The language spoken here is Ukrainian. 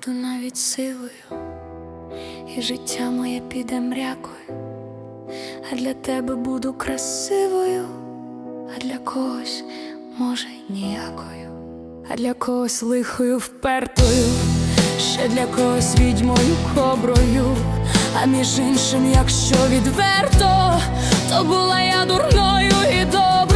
буду навіть сивою, і життя моє піде мрякою, а для тебе буду красивою, а для когось, може, ніякою, а для когось лихою впертою, ще для когось відьмою коброю. А між іншим, якщо відверто, то була я дурною і доброю.